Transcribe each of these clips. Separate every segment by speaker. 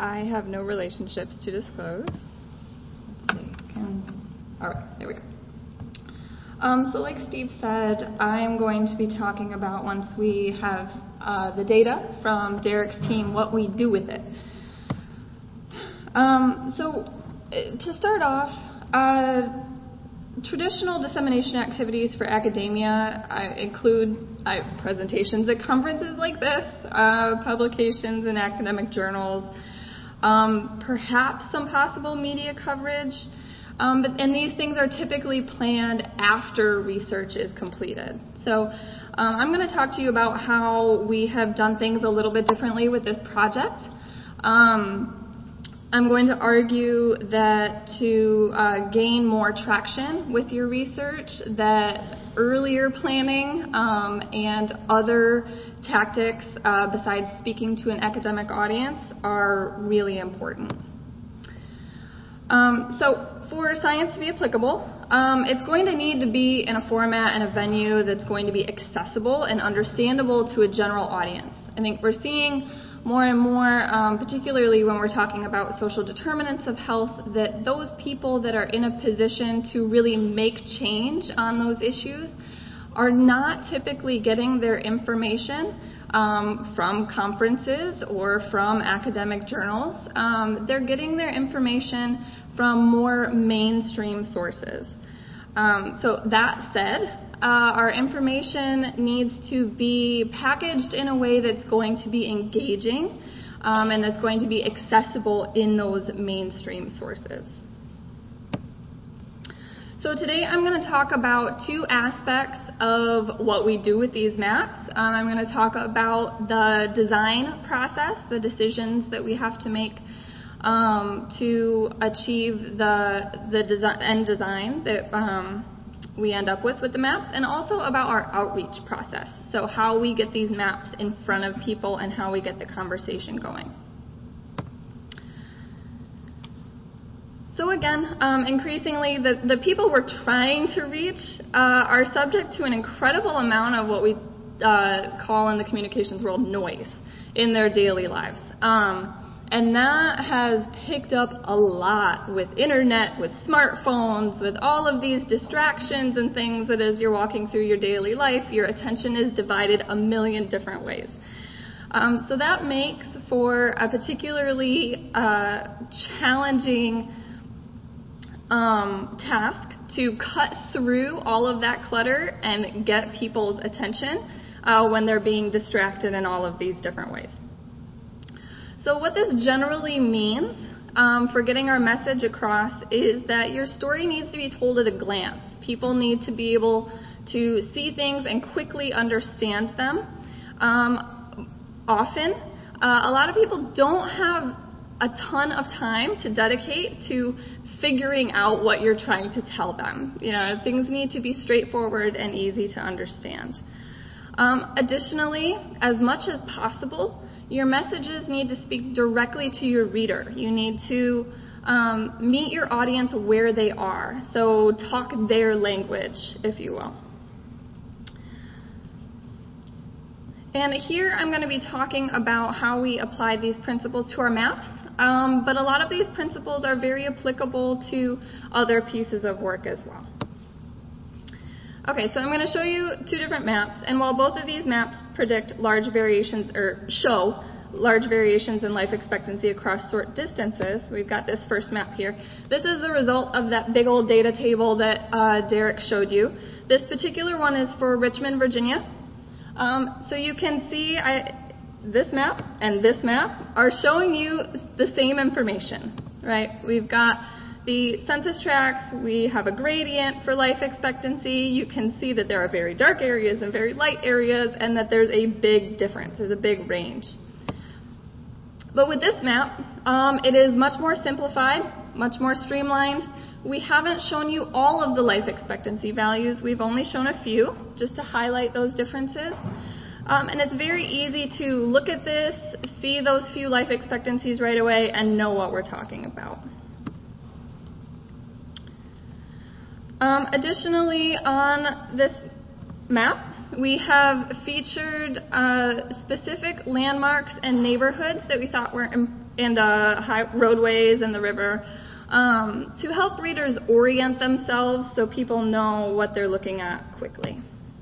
Speaker 1: I have no relationships to disclose. All right, there we go. So like Steve said, I'm going to be talking about, once we have the data from Derek's team, what we do with it. So to start off, traditional dissemination activities for academia include presentations at conferences like this, publications in academic journals, perhaps some possible media coverage, and these things are typically planned after research is completed. So I'm going to talk to you about how we have done things a little bit differently with this project. I'm going to argue that to gain more traction with your research, that earlier planning and other tactics besides speaking to an academic audience are really important. So for science to be applicable, it's going to need to be in a format and a venue that's going to be accessible and understandable to a general audience. I think we're seeing more and more, particularly when we're talking about social determinants of health, that those people that are in a position to really make change on those issues are not typically getting their information from conferences or from academic journals. They're getting their information from more mainstream sources. So that said, our information needs to be packaged in a way that's going to be engaging and that's going to be accessible in those mainstream sources. So today I'm going to talk about two aspects of what we do with these maps. I'm going to talk about the design process, the decisions that we have to make to achieve the end design that we end up with the maps, and also about our outreach process, so how we get these maps in front of people and how we get the conversation going. So again, increasingly, the people we're trying to reach are subject to an incredible amount of what we call in the communications world noise in their daily lives. And that has picked up a lot with internet, with smartphones, with all of these distractions and things that as you're walking through your daily life, your attention is divided a million different ways. So that makes for a particularly challenging task to cut through all of that clutter and get people's attention when they're being distracted in all of these different ways. So what this generally means for getting our message across is that your story needs to be told at a glance. People need to be able to see things and quickly understand them. Often, a lot of people don't have a ton of time to dedicate to figuring out what you're trying to tell them. You know, things need to be straightforward and easy to understand. Additionally, as much as possible, your messages need to speak directly to your reader. You need to meet your audience where they are, so talk their language, if you will. And here I'm going to be talking about how we apply these principles to our maps, but a lot of these principles are very applicable to other pieces of work as well. Okay, so I'm going to show you two different maps, and while both of these maps predict large variations, or show large variations in life expectancy across short distances, we've got this first map here. This is the result of that big old data table that Derek showed you. This particular one is for Richmond, Virginia. So you can see this map and this map are showing you the same information, right? We've got the census tracts, we have a gradient for life expectancy. You can see that there are very dark areas and very light areas, and that there's a big difference, there's a big range. But with this map, it is much more simplified, much more streamlined. We haven't shown you all of the life expectancy values, we've only shown a few, just to highlight those differences. And it's very easy to look at this, see those few life expectancies right away, and know what we're talking about. Additionally, on this map, we have featured specific landmarks and neighborhoods that we thought were roadways and the river, to help readers orient themselves so people know what they're looking at quickly.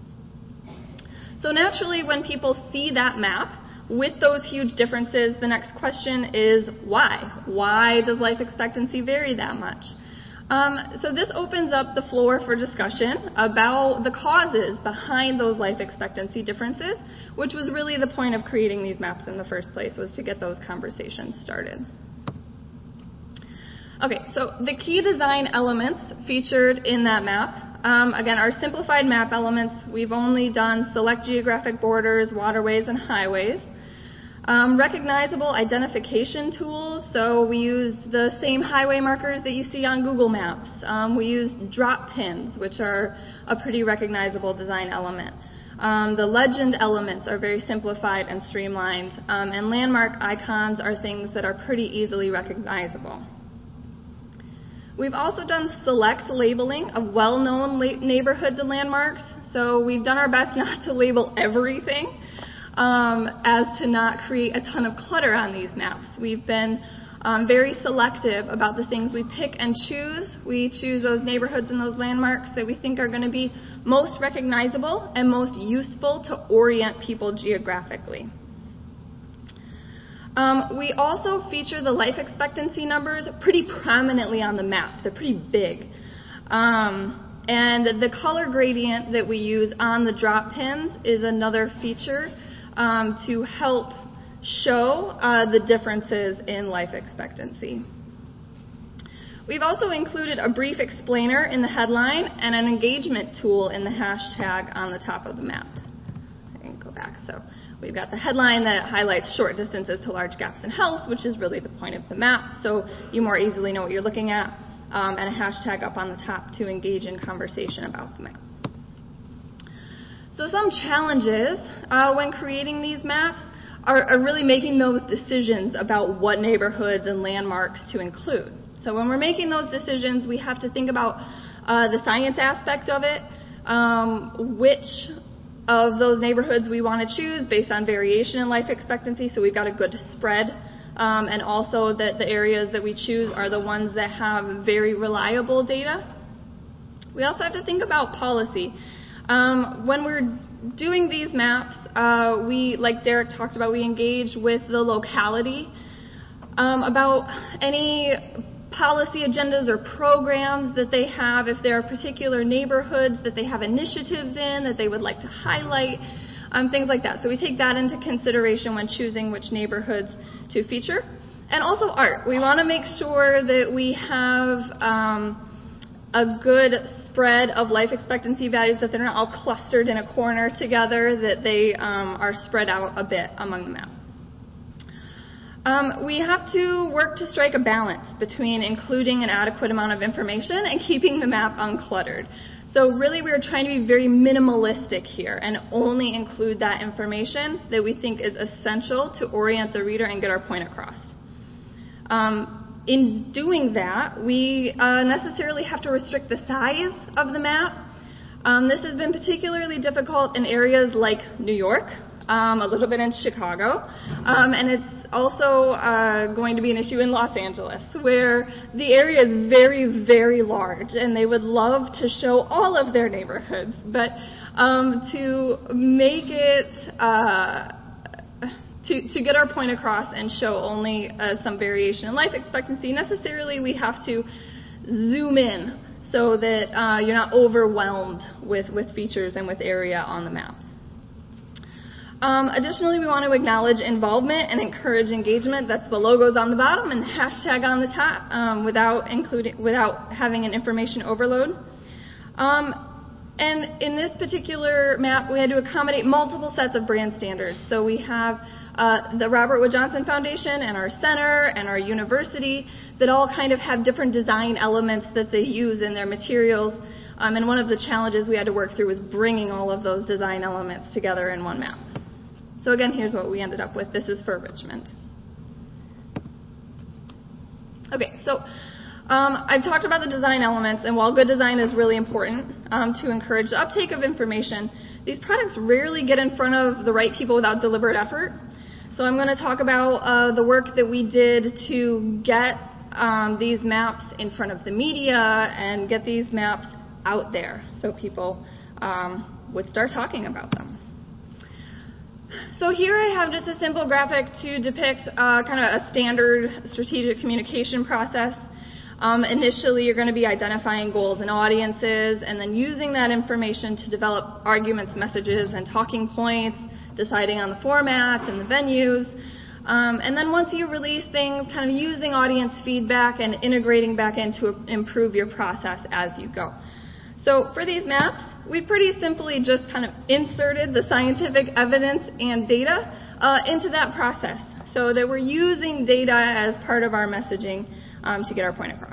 Speaker 1: So naturally, when people see that map with those huge differences, the next question is why? Why does life expectancy vary that much? So this opens up the floor for discussion about the causes behind those life expectancy differences, which was really the point of creating these maps in the first place, was to get those conversations started. Okay, so the key design elements featured in that map, again, our simplified map elements, we've only done select geographic borders, waterways, and highways. Recognizable identification tools, so we used the same highway markers that you see on Google Maps. We used drop pins, which are a pretty recognizable design element. The legend elements are very simplified and streamlined, and landmark icons are things that are pretty easily recognizable. We've also done select labeling of well-known neighborhoods and landmarks, so we've done our best not to label everything, as to not create a ton of clutter on these maps. We've been very selective about the things we pick and choose. We choose those neighborhoods and those landmarks that we think are going to be most recognizable and most useful to orient people geographically. We also feature the life expectancy numbers pretty prominently on the map. They're pretty big. And the color gradient that we use on the drop pins is another feature to help show the differences in life expectancy. We've also included a brief explainer in the headline and an engagement tool in the hashtag on the top of the map. I can go back. So we've got the headline that highlights short distances to large gaps in health, which is really the point of the map, so you more easily know what you're looking at, and a hashtag up on the top to engage in conversation about the map. So some challenges when creating these maps are really making those decisions about what neighborhoods and landmarks to include. So when we're making those decisions, we have to think about the science aspect of it, which of those neighborhoods we want to choose based on variation in life expectancy, so we've got a good spread, and also that the areas that we choose are the ones that have very reliable data. We also have to think about policy. When we're doing these maps, we, like Derek talked about, we engage with the locality about any policy agendas or programs that they have, if there are particular neighborhoods that they have initiatives in that they would like to highlight, things like that. So we take that into consideration when choosing which neighborhoods to feature. And also art. We want to make sure that we have a good spread of life expectancy values, that they're not all clustered in a corner together, that they are spread out a bit among the map. We have to work to strike a balance between including an adequate amount of information and keeping the map uncluttered. So really we're trying to be very minimalistic here and only include that information that we think is essential to orient the reader and get our point across. In doing that, we necessarily have to restrict the size of the map. This has been particularly difficult in areas like New York, a little bit in Chicago, and it's also going to be an issue in Los Angeles, where the area is very, very large, and they would love to show all of their neighborhoods, but to make it to get our point across and show only some variation in life expectancy, necessarily we have to zoom in so that you're not overwhelmed with features and with area on the map. Additionally, we want to acknowledge involvement and encourage engagement. That's the logos on the bottom and the hashtag on the top, without having an information overload. And in this particular map, we had to accommodate multiple sets of brand standards. So we have the Robert Wood Johnson Foundation and our center and our university that all kind of have different design elements that they use in their materials. And one of the challenges we had to work through was bringing all of those design elements together in one map. So again, here's what we ended up with. This is for Richmond. Okay, so I've talked about the design elements, and while good design is really important to encourage the uptake of information, these products rarely get in front of the right people without deliberate effort. So I'm going to talk about the work that we did to get these maps in front of the media and get these maps out there so people would start talking about them. So here I have just a simple graphic to depict kind of a standard strategic communication process. Initially, you're going to be identifying goals and audiences, and then using that information to develop arguments, messages, and talking points, deciding on the formats and the venues. And then once you release things, kind of using audience feedback and integrating back in to improve your process as you go. So for these maps, we pretty simply just kind of inserted the scientific evidence and data into that process so that we're using data as part of our messaging to get our point across.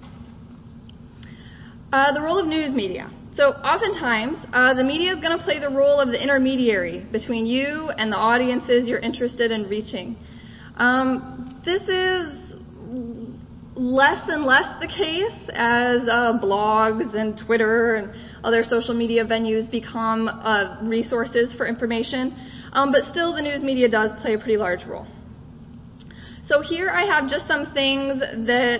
Speaker 1: The role of news media. So oftentimes, the media is going to play the role of the intermediary between you and the audiences you're interested in reaching. This is less and less the case as blogs and Twitter and other social media venues become resources for information, but still the news media does play a pretty large role. So here I have just some things that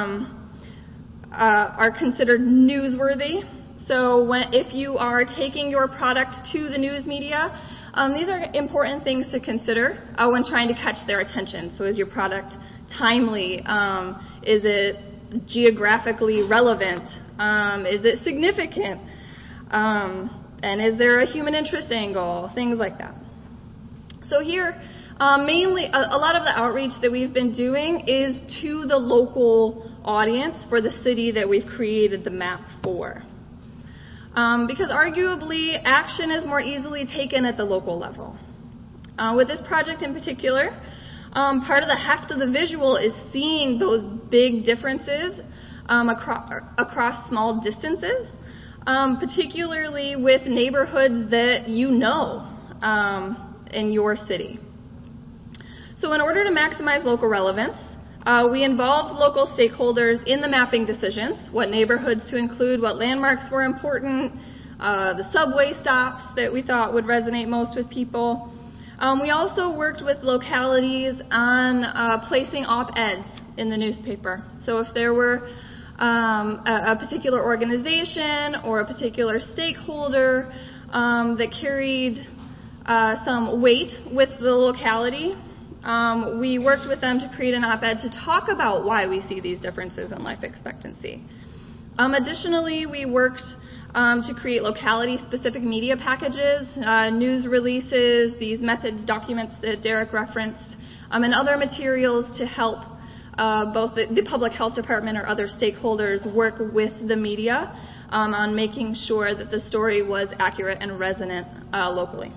Speaker 1: are considered newsworthy. So if you are taking your product to the news media, these are important things to consider when trying to catch their attention. So is your product timely? Is it geographically relevant? Is it significant? And is there a human interest angle? Things like that. So here, mainly, a lot of the outreach that we've been doing is to the local audience for the city that we've created the map for. Because arguably, action is more easily taken at the local level. With this project in particular, part of the heft of the visual is seeing those big differences across small distances, particularly with neighborhoods that you know in your city. So in order to maximize local relevance, we involved local stakeholders in the mapping decisions, what neighborhoods to include, what landmarks were important, the subway stops that we thought would resonate most with people. We also worked with localities on placing op-eds in the newspaper. So if there were a particular organization or a particular stakeholder that carried some weight with the locality, we worked with them to create an op-ed to talk about why we see these differences in life expectancy. Additionally, we worked to create locality-specific media packages, news releases, these methods, documents that Derek referenced, and other materials to help both the public health department or other stakeholders work with the media on making sure that the story was accurate and resonant locally.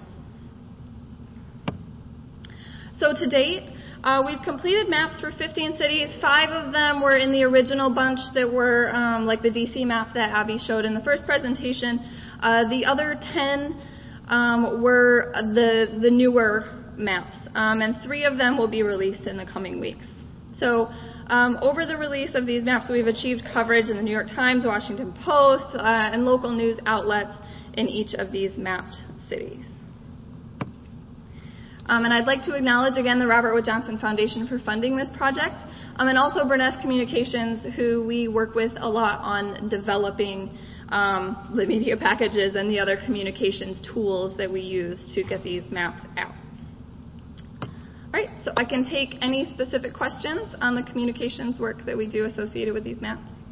Speaker 1: So to date, we've completed maps for 15 cities. 5 of them were in the original bunch that were like the DC map that Abby showed in the first presentation. The other 10 were the newer maps, and 3 of them will be released in the coming weeks. So over the release of these maps, we've achieved coverage in the New York Times, Washington Post, and local news outlets in each of these mapped cities. And I'd like to acknowledge again the Robert Wood Johnson Foundation for funding this project, and also Burness Communications, who we work with a lot on developing the media packages and the other communications tools that we use to get these maps out. All right, so I can take any specific questions on the communications work that we do associated with these maps.